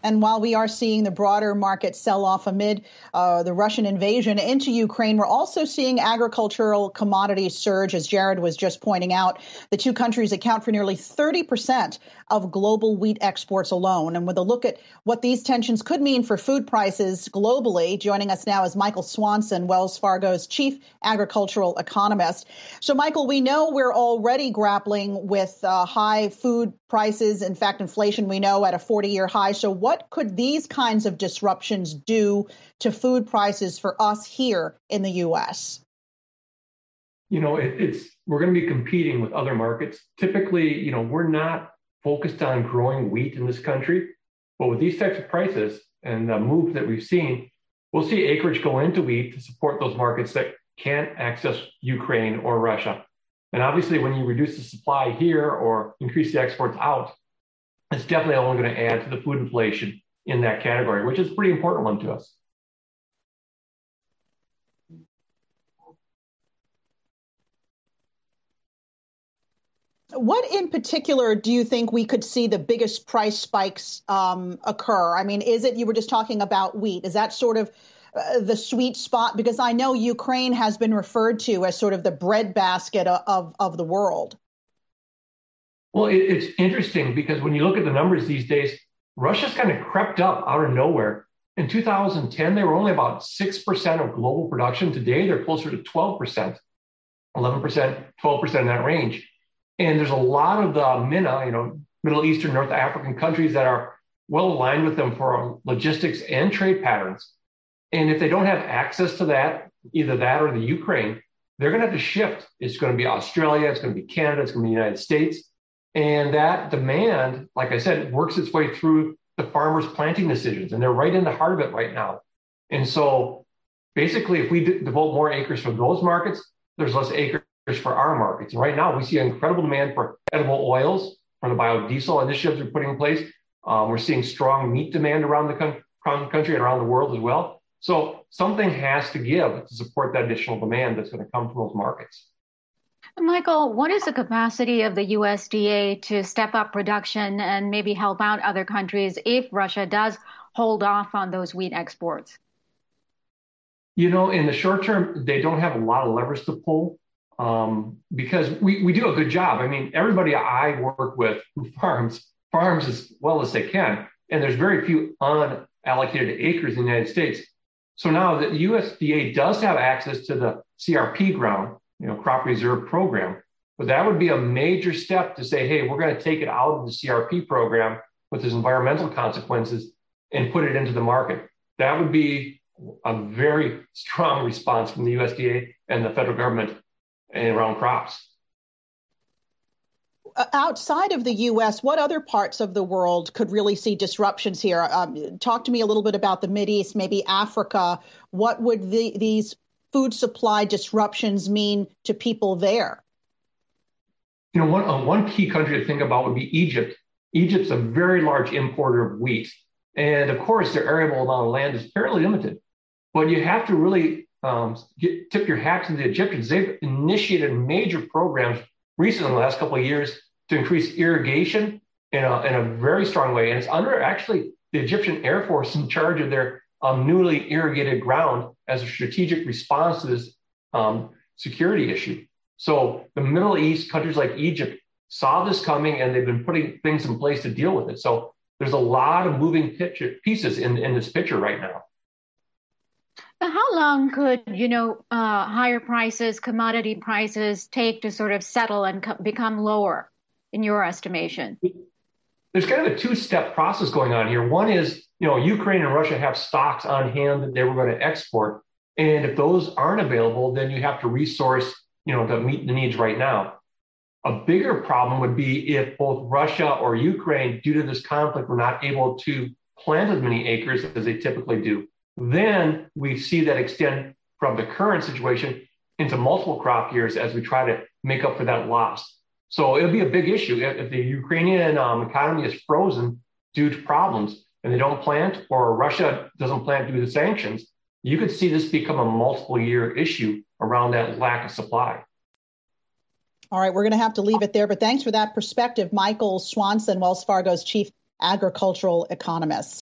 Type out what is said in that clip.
And while we are seeing the broader market sell off amid the Russian invasion into Ukraine, we're also seeing agricultural commodities surge, as Jared was just pointing out. The two countries account for nearly 30% of global wheat exports alone. And with a look at what these tensions could mean for food prices globally, joining us now is Michael Swanson, Wells Fargo's chief agricultural economist. So, Michael, we know we're already grappling with high food prices. In fact, inflation, we know, at a 40-year high. So what could these kinds of disruptions do to food prices for us here in the U.S.? We're going to be competing with other markets. Typically, we're not focused on growing wheat in this country, but with these types of prices and the move that we've seen, we'll see acreage go into wheat to support those markets that can't access Ukraine or Russia. And obviously, when you reduce the supply here or increase the exports out, it's definitely only going to add to the food inflation in that category, which is a pretty important one to us. What in particular do you think we could see the biggest price spikes occur? I mean, is it, you were just talking about wheat, is that sort of the sweet spot? Because I know Ukraine has been referred to as sort of the breadbasket of the world. Well, it's interesting because when you look at the numbers these days, Russia's kind of crept up out of nowhere. In 2010, they were only about 6% of global production. Today, they're closer to 12%, 11%, 12% in that range. And there's a lot of the MENA, Middle Eastern, North African countries that are well aligned with them for logistics and trade patterns. And if they don't have access to that, either that or the Ukraine, they're going to have to shift. It's going to be Australia, it's going to be Canada, it's going to be the United States. And that demand, like I said, works its way through the farmers' planting decisions. And they're right in the heart of it right now. And so basically, if we devote more acres for those markets, there's less acres for our markets. And right now, we see an incredible demand for edible oils from the biodiesel initiatives we're putting in place. We're seeing strong meat demand around the country and around the world as well. So something has to give to support that additional demand that's going to come from those markets. Michael, what is the capacity of the USDA to step up production and maybe help out other countries if Russia does hold off on those wheat exports? In the short term, they don't have a lot of levers to pull. Because we do a good job. I mean, everybody I work with who farms as well as they can. And there's very few unallocated acres in the United States. So now the USDA does have access to the CRP ground, crop reserve program. But that would be a major step to say, hey, we're going to take it out of the CRP program with its environmental consequences and put it into the market. That would be a very strong response from the USDA and the federal government and around crops. Outside of the U.S., what other parts of the world could really see disruptions here? Talk to me a little bit about the Mideast, maybe Africa. What would these food supply disruptions mean to people there? One key country to think about would be Egypt. Egypt's a very large importer of wheat. And of course, their arable amount of land is fairly limited. But you have to really tip your hat to the Egyptians. They've initiated major programs recently in the last couple of years to increase irrigation in a very strong way. And it's under actually the Egyptian Air Force in charge of their newly irrigated ground as a strategic response to this security issue. So the Middle East, countries like Egypt, saw this coming and they've been putting things in place to deal with it. So there's a lot of moving pieces in this picture right now. How long could, higher prices, commodity prices take to sort of settle and become lower, in your estimation? There's kind of a two-step process going on here. One is, Ukraine and Russia have stocks on hand that they were going to export. And if those aren't available, then you have to resource, to meet the needs right now. A bigger problem would be if both Russia or Ukraine, due to this conflict, were not able to plant as many acres as they typically do. Then we see that extend from the current situation into multiple crop years as we try to make up for that loss. So it'll be a big issue if the Ukrainian economy is frozen due to problems and they don't plant, or Russia doesn't plant due to sanctions. You could see this become a multiple year issue around that lack of supply. All right, we're going to have to leave it there, but thanks for that perspective, Michael Swanson, Wells Fargo's chief agricultural economist.